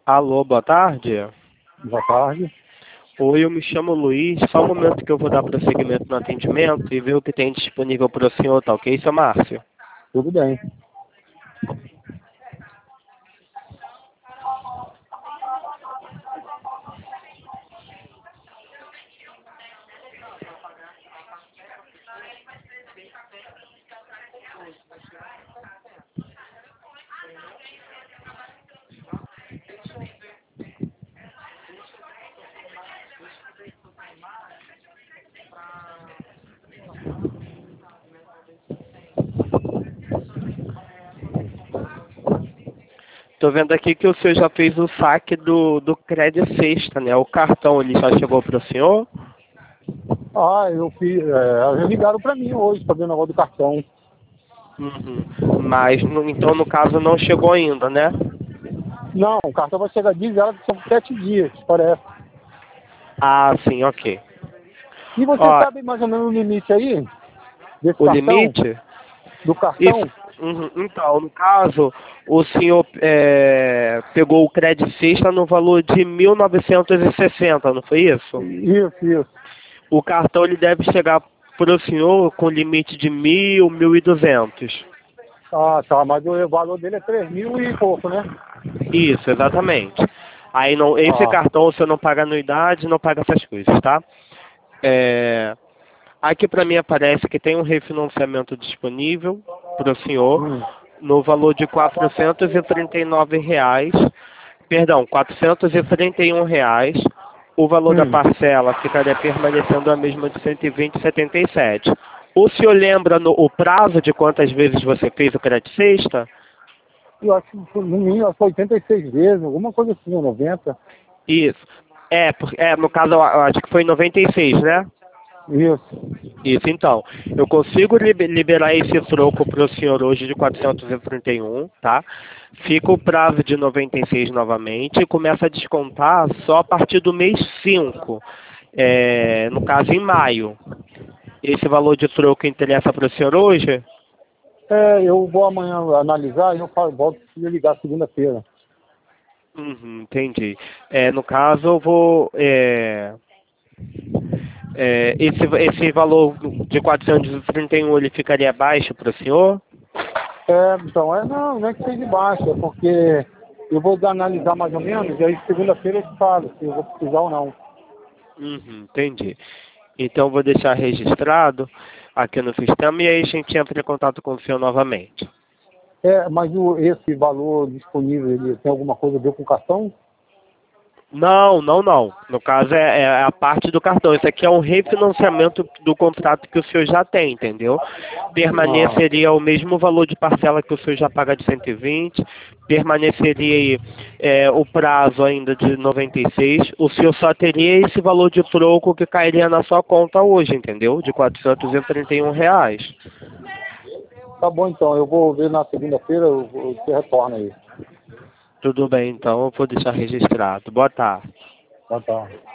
Alô, boa tarde. Boa tarde. Oi, eu me chamo Luiz. Só um momento que eu vou dar prosseguimento no atendimento e ver o que tem disponível para o senhor, tá ok, seu Márcio? Tudo bem. Tô vendo aqui que o senhor já fez o saque do Crédito Sexta, né? O cartão, ele já chegou para o senhor? Eu fiz. Eles ligaram para mim hoje para ver o negócio do cartão. Uhum. Mas, então, no caso, não chegou ainda, né? Não, o cartão vai chegar, diz ela que são 7 dias, parece. Ah, sim, ok. E você Ó, sabe mais ou menos o limite aí desse o cartão? limite? Do Isso. cartão? Uhum. Então, no caso, o senhor pegou o Crédito Sexta no valor de 1.960, não foi isso? Isso. O cartão ele deve chegar para o senhor com limite de 1.200. Ah, tá, mas o valor dele é 3 mil e pouco, né? Isso, exatamente. Aí não, esse Ah, cartão você não paga anuidade, não paga essas coisas, tá? É, aqui para mim aparece que tem um refinanciamento disponível para o senhor hum, no valor de R$ 439, perdão, R$ 431. O valor da hum. parcela ficaria permanecendo a mesma de 120,77. O senhor lembra o prazo de quantas vezes você fez o crédito sexta? Eu acho que no mínimo acho que 86 vezes, alguma coisa assim, 90. Isso. No caso, eu acho que foi em 96, né? Isso. Isso, então. Eu consigo liberar esse troco para o senhor hoje de 431, tá? Fica o prazo de 96 novamente e começa a descontar só a partir do mês 5, no caso em maio. Esse valor de troco interessa para o senhor hoje? Eu vou amanhã analisar e volto a ligar segunda-feira. Uhum, entendi. No caso, eu vou. Esse valor de 431 ele ficaria baixo para o senhor? Então, não é que seja de baixo, é porque eu vou analisar mais ou menos, e aí segunda-feira eu te falo se eu vou precisar ou não. Uhum, entendi. Então, vou deixar registrado aqui no sistema e aí a gente entra em contato com o senhor novamente. Mas esse valor disponível, ele tem alguma coisa a ver com o cartão? Não, não, não. No caso é a parte do cartão. Isso aqui é um refinanciamento do contrato que o senhor já tem, entendeu? Ah, Permaneceria o mesmo valor de parcela que o senhor já paga de 120, permaneceria aí, o prazo ainda de 96. O senhor só teria esse valor de troco que cairia na sua conta hoje, entendeu? De R$ 431. tá bom então, eu vou ver na segunda-feira, você retorna aí. Tudo bem, então eu vou deixar registrado. Boa tarde. Tá.